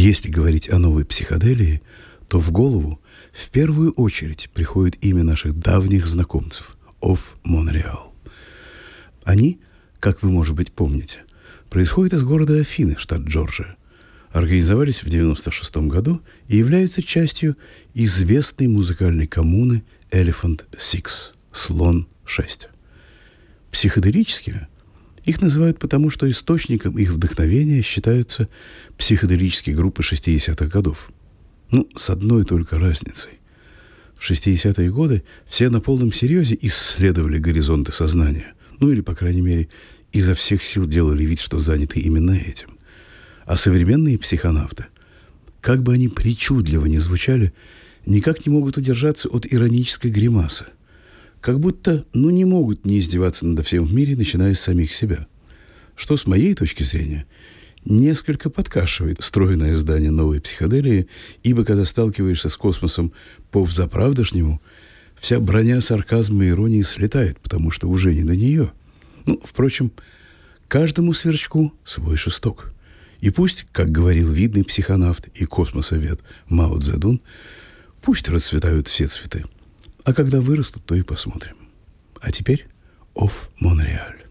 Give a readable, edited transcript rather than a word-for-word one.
Если говорить о новой психоделии, то в голову в первую очередь приходит имя наших давних знакомцев – Off Montreal. Они, как вы, может быть, помните, происходят из города Афины, штат Джорджия. Организовались в 1996 году и являются частью известной музыкальной коммуны Elephant Six – Слон 6. Психоделическими их называют потому, что источником их вдохновения считаются психоделические группы 60-х годов. С одной только разницей. В 60-е годы все на полном серьезе исследовали горизонты сознания. Или, по крайней мере, изо всех сил делали вид, что заняты именно этим. А современные психонавты, как бы они причудливо ни звучали, никак не могут удержаться от иронической гримасы. Как будто, не могут не издеваться над всем в мире, начиная с самих себя. Что, с моей точки зрения, несколько подкашивает стройное здание новой психоделии, ибо когда сталкиваешься с космосом по-взаправдошнему, вся броня сарказма и иронии слетает, потому что уже не до нее. Впрочем, каждому сверчку свой шесток. И пусть, как говорил видный психонавт и космосовед Мао Цзэдун, пусть расцветают все цветы. А когда вырастут, то и посмотрим. А теперь Off Montreal.